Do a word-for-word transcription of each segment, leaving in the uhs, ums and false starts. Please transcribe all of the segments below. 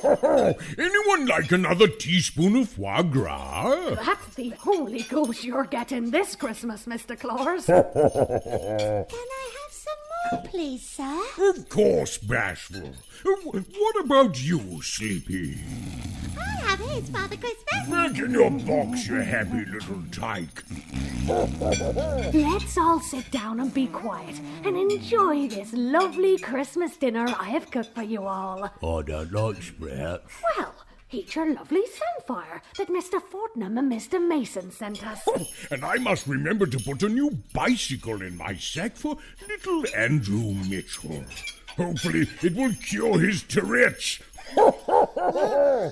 Anyone like another teaspoon of foie gras? That's the only goose you're getting this Christmas, Mister Claus. Can I have some more, please, sir? Of course, Bashful. What about you, Sleepy? I have his, Father Christmas. Back in your box, you happy little tyke. Let's all sit down and be quiet and enjoy this lovely Christmas dinner I have cooked for you all. I don't like sprouts. Well, eat your lovely samphire that Mister Fortnum and Mister Mason sent us. Oh, and I must remember to put a new bicycle in my sack for little Andrew Mitchell. Hopefully it will cure his Tourette's. uh, uh,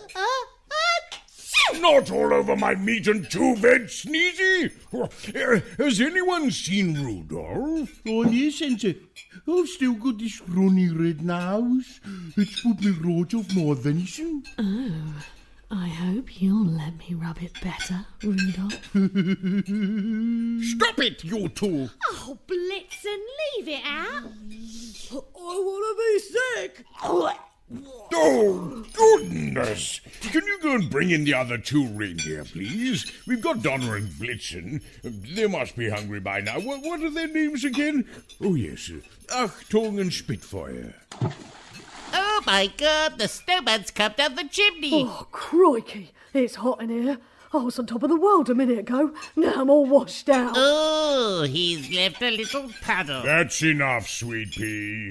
Not all over my meat and two-veg, Sneezy. Uh, has anyone seen Rudolph? Oh, yes, Santa. I've still got this runny red nose. It's put me right off my venison. Oh, I hope you'll let me rub it better, Rudolph. Stop it, you two. Oh, Blitzen, leave it out. I want to be sick. Oh, goodness. Can you go and bring in the other two reindeer, please? We've got Donner and Blitzen. They must be hungry by now. What, what are their names again? Oh, yes. Achtung and Spitfire. Oh, my God, the snowman's come down the chimney. Oh, crikey. It's hot in here. I was on top of the world a minute ago. Now I'm all washed out. Oh, he's left a little puddle. That's enough, Sweet Pea.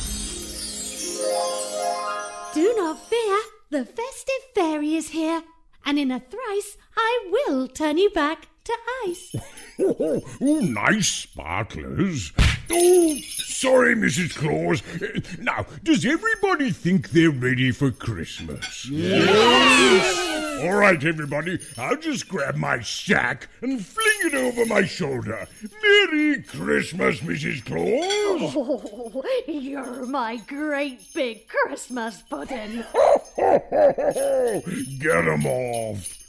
Do not fear, the festive fairy is here, and in a thrice I will turn you back to ice. Oh, oh, nice sparklers. Oh, sorry, Missus Claus. Uh, now, does everybody think they're ready for Christmas? Yes. All right, everybody, I'll just grab my sack and fling it over my shoulder. Merry Christmas, Missus Claus. Oh, you're my great big Christmas pudding. Get 'em off.